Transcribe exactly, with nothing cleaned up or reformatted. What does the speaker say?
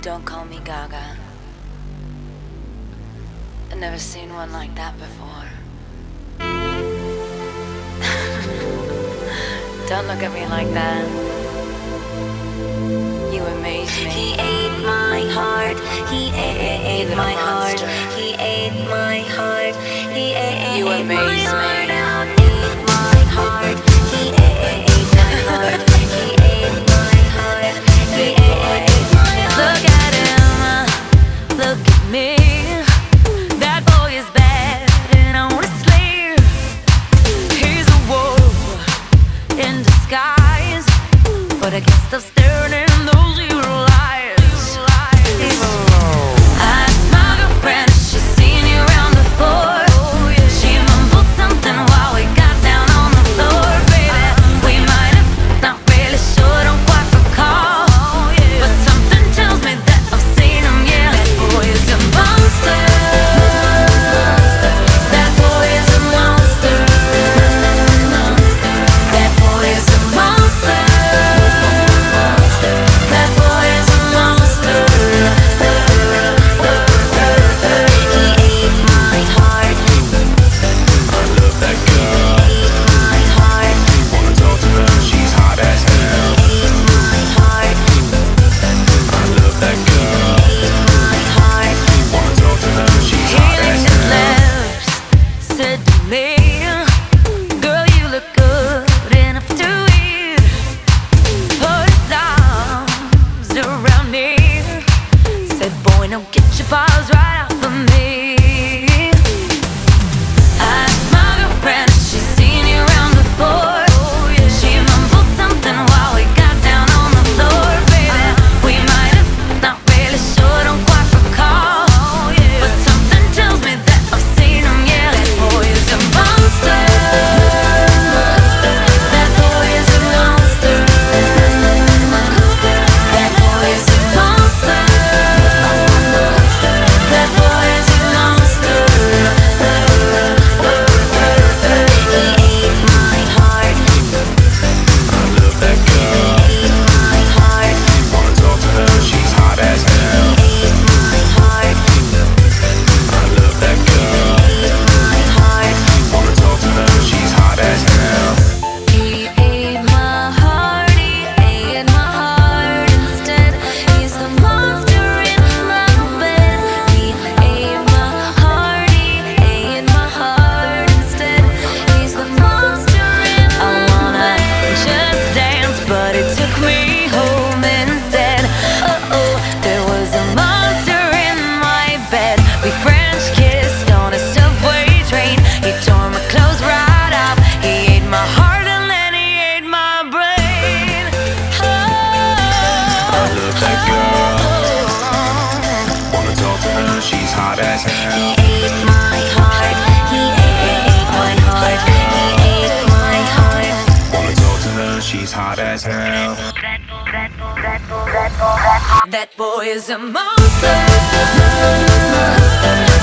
Don't call me Gaga. I've never seen one like that before. Don't look at me like that. You amaze me. He ate my heart. He ate my heart. He ate my heart. He ate You amaze me. Ate my heart. He ate my heart. He ate my heart. He ate my heart. Look at him. Look at me. That boy is bad and honestly, he's a wolf in disguise. But I guess they're staring in those evil eyes. I asked my girlfriend if she's seen you around before. She mumbled something while we got down on the floor. Baby, we might have, not really sure, don't quite recall. But something tells me that I've seen him, yeah. That boy is a monster. That boy is a monster. That boy is a monster. That boy is a monster. He ate my heart. I love that girl. Ate my heart. Wanna talk to her, she's hot as hell. Ate my heart. I love that girl. Ate my heart. Wanna talk to her, she's He hot as licked his hell. lips, said to me, girl, you look good enough to eat. Put his arms around me, said, boy, now get your paws right off of me. I asked my girlfriend if she's seen you around before. She mumbled something while we got down on the floor. Baby, we might have, not really sure, don't quite recall. But something tells me that I've seen him, yeah. That boy is a monster. That boy is a monster. That boy is a monster. That boy is a monster. He ate my heart. I love that girl. Ate my heart. Wanna talk to her, she's hot as hell. Ate my heart. I love that girl. Ate my heart. Wanna talk to her, she's hot as hell. He ate my heart, he ate my heart instead. He's the monster in my bed. He ate my heart, he ate my heart instead. He's the monster in my bed. I wanna just dance, but it took me home instead. Uh oh, there was a monster in my bed. We French kissed on a subway train. He tore my clothes right off. He ate my heart and then he ate my brain. I love that girl. Wanna talk to her, she's hot as He hell. ate my heart. He ate my heart. He ate my heart. Wanna talk to her, she's hot as hell. That boy is a monster.